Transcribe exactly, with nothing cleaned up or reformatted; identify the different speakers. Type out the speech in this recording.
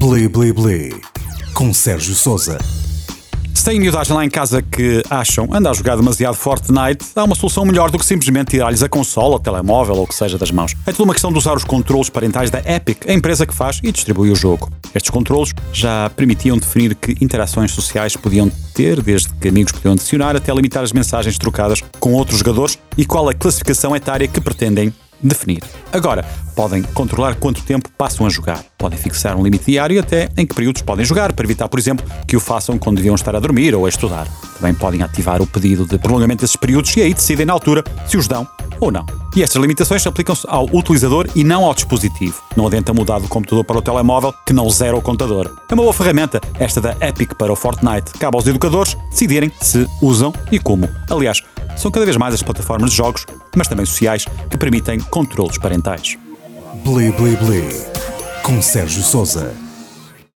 Speaker 1: Bli Bli Bli, com Sérgio Sousa.
Speaker 2: Se têm miudagem lá em casa que acham anda a jogar demasiado Fortnite, há uma solução melhor do que simplesmente tirar-lhes a consola, o telemóvel ou o que seja das mãos. É tudo uma questão de usar os controlos parentais da Epic, a empresa que faz e distribui o jogo. Estes controlos já permitiam definir que interações sociais podiam ter, desde que amigos podiam adicionar, até limitar as mensagens trocadas com outros jogadores e qual a classificação etária que pretendem definir. Agora, podem controlar quanto tempo passam a jogar. Podem fixar um limite diário até em que períodos podem jogar, para evitar, por exemplo, que o façam quando deviam estar a dormir ou a estudar. Também podem ativar o pedido de prolongamento desses períodos e aí decidem na altura se os dão ou não. E estas limitações aplicam-se ao utilizador e não ao dispositivo. Não adianta mudar do computador para o telemóvel que não zera o contador. É uma boa ferramenta, esta da Epic para o Fortnite. Cabe aos educadores decidirem se usam e como. Aliás, são cada vez mais as plataformas de jogos, mas também sociais, que permitem controlos parentais.
Speaker 1: Bli Bli Bli, com Sérgio Sousa.